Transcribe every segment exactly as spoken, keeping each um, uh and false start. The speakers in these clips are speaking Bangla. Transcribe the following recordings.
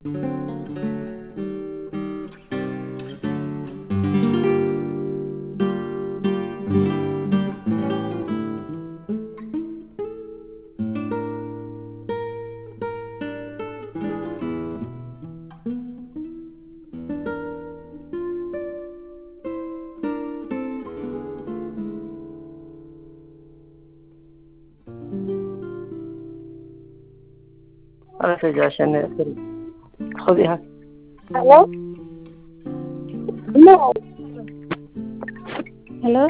Ahora se ya se ne خذيها. Hello hello hello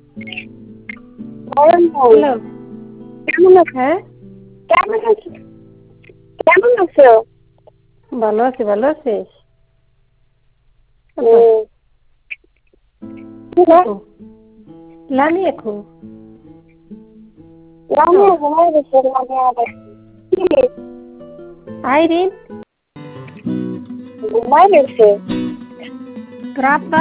বলেন ভাই হ্যালো কেমন আছো? হ্যাঁ কেমন আছো? কেমন আছো? ভালো আছি ভালো আছিস হুম। লামি এখন লামিয়া ঘুমাই গেছে লামিয়া আবার কি আইরিন ঘুমাই গেছে তোর আব্বা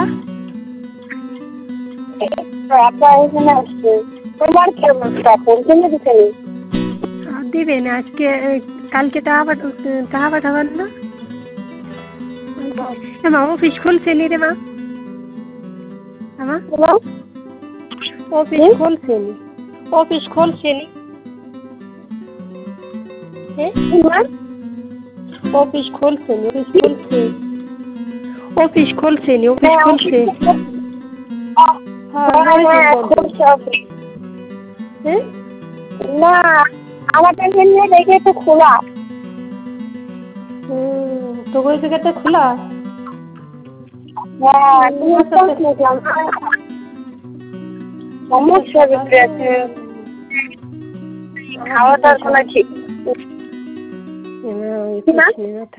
আপা এখানে আসছে তোমার কি অবস্থা পেনশন দিচ্ছে নি দিবে না আজকে কালকে টাকা পাঠা টাকা পাঠাবেন না মা অফিস খুলছে নি রে মা আমা অফিস খুলছে নি অফিস খুলছে নি অফিস খুলছে নি অফিস খুলছে অফিস খুলছে নি অফিস খুলছে না আমার পেনশন নিয়ে দেখে তো খোলা তো ওই জায়গাটা খোলা হ্যাঁ তুমি শুনছিলাম সমস্যা ভিতরে আছে খাওয়া দাওয়ার কোনো ঠিক